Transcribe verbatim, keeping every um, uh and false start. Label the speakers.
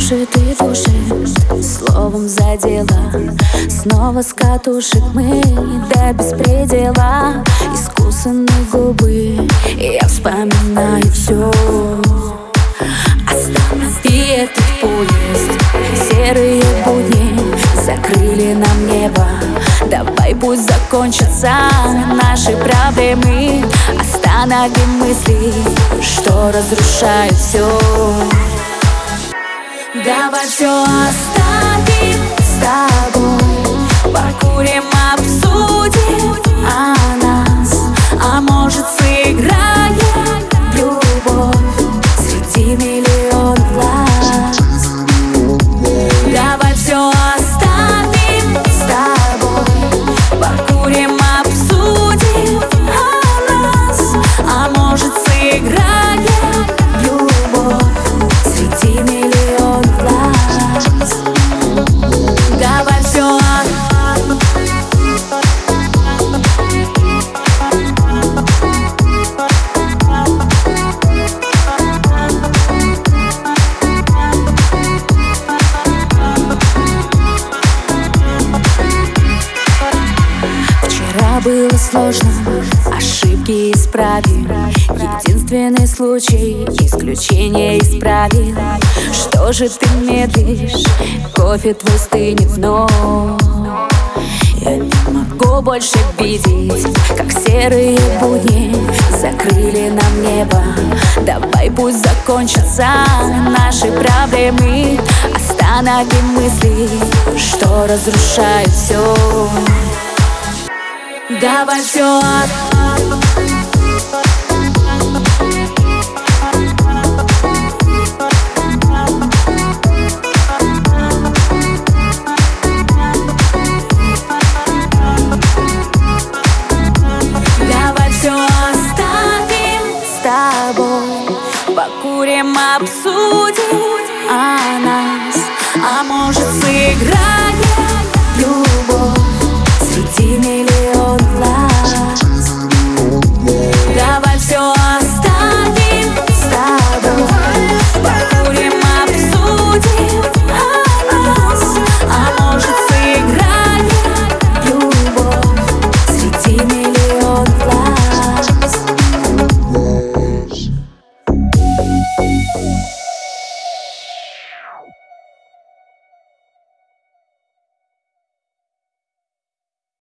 Speaker 1: душит и душит, словом задела. Снова с катушек мы до беспредела. Искусанные губы, я вспоминаю все. Останови этот поезд, серые будни закрыли нам небо. Давай пусть закончатся наши проблемы. Остановим мысли, что разрушает все. Давай все оставим с тобой, покурим, обсудим о нас. А может, сыграем в любовь среди миллион глаз. Давай все оставим с тобой, покурим, обсудим о нас. А может, сыграем в любовь среди миллион глаз. Давай все. Вчера было сложно, ошибки исправим. Единственный случай, исключение из правил. Что же ты медлишь? Кофе твой стынет вновь. Я не могу больше видеть, как серые будни закрыли нам небо. Давай пусть закончатся наши проблемы. Остановим мысли, что разрушает все. Давай все. Давай все оставим с тобой, покурим, обсудим о нас. А может, сыграем в любовь среди миллион глаз. Давай все оставим с тобой, покурим, обсудим о нас. А может, сыграем в любовь среди миллион глаз.